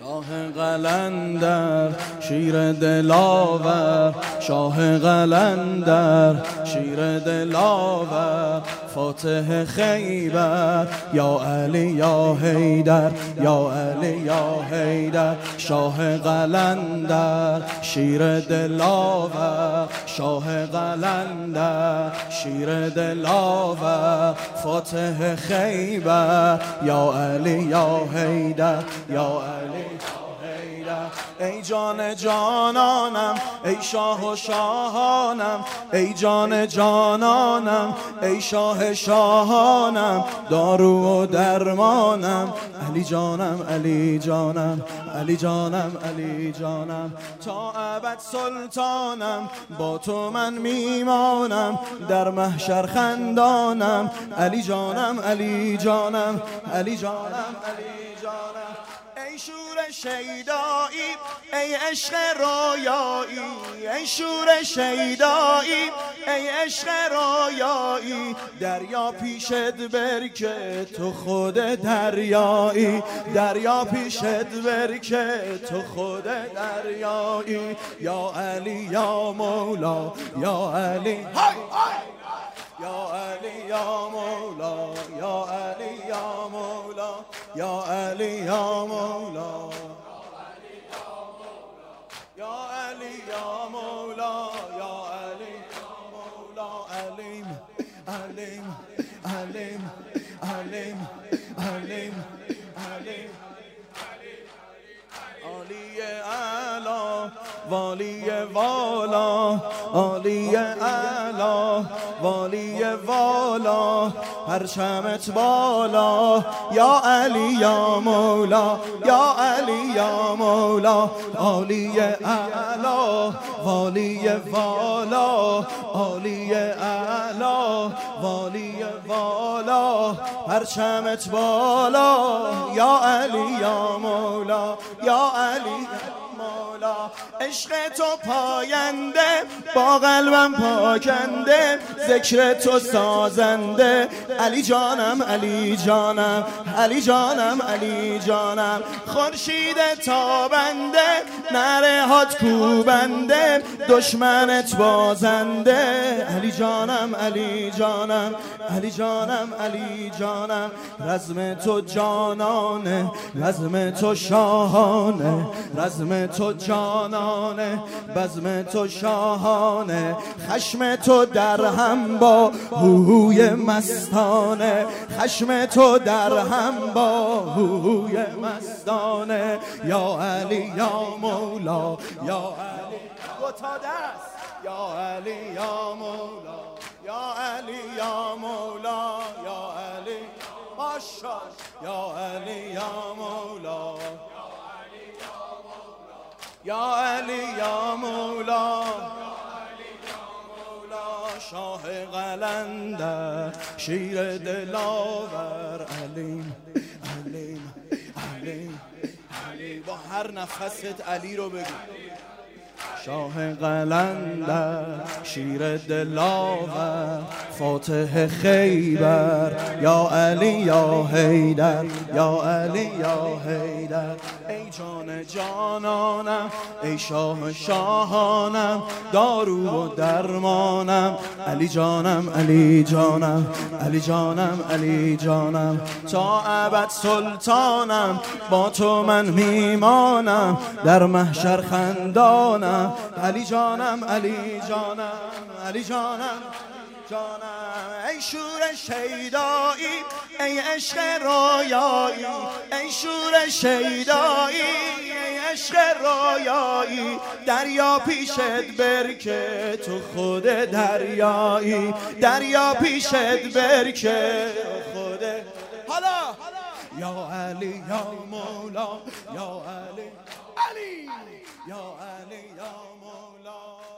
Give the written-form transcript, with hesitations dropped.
شاه قلندر شیر دلاور، شاه قلندر شیر دلاور، فاتح خیبر یا علی یا حیدر، یا علی یا حیدر. شاه قلندر شیر دلاور، شاه قلندر شیر دلاور، فاتح خیبر یا علی یا حیدر، یا علی. ای جان جانانم، ای شاه و شاهانم، ای جان جانانم، ای شاه شاهانم، دارو و درمانم، علی جانم علی جانم، علی جانم علی جانم. تا ابد سلطانم، با تو من میمانم، در محشر خندانم، علی جانم علی جانم، علی جانم علی جانم. ای شور شیدایی، ای عشق رویایی، ای شور شیدایی، ای عشق رویایی، دریا پیشت برکه تو خود دریایی، دریا پیشت برکه تو خود دریایی، یا علی یا مولا یا علی، یا علی یا مولا یا علی یا مولا، یا علی یا مولا، یا علی یا مولا، یا علی یا مولا. علیم علیم علیم علیم علیم علیم. علی اعلی والی والا، علی اعلی والی والا، پرچمت بالا یا علی یا مولا، یا علی یا مولا. علی اعلی والی والا، علی اعلی والی والا، پرچمت بالا یا علی یا مولا، یا علی مولا. عشق تو پاینده، با قلبم پاکنده، ذکر تو سازنده، علی جانم علی جانم، علی جانم علی جانم. خورشید تابنده، نره هات کوبنده، دشمنت بازنده، علی جانم علی جانم، علی جانم علی جانم. رزم تو جانانه، رزم تو شاهانه، رزم تو جانانه، بزم تو شاهانه، خشم تو در هم با هوی مستانه، خشم تو در هم با هوی مستانه، یا علی یا مولا یا علی. دو تا دست، یا علی یا مولا، یا علی یا مولا، یا علی ماشاءالله، یا علی یا مولا، یا علی یا مولا. شاه قلندر شیر دلاور، علیم علیم علیم علیم. با هر نفست علی رو بگو. شاه قلندر شیر دلاور، فاتح خیبر یا علی یا حیدر، یا علی یا حیدر. ای جان جانانم، ای شاه شاهانم، دارو و درمانم، علی جانم علی جانم، علی جانم علی جانم. تا ابد سلطانم، با تو من میمانم، در محشر خندانم، علی جانم علی جانم، علی جانم جانم. ای شور شیدایی، ای عشق رویایی، ای شور شیدایی، ای عشق رویایی، دریا پیشت برکه تو خود دریایی، دریا پیشت برکه تو خود. حالا یا علی یا مولا یا علی، علی یا علی یا مولا.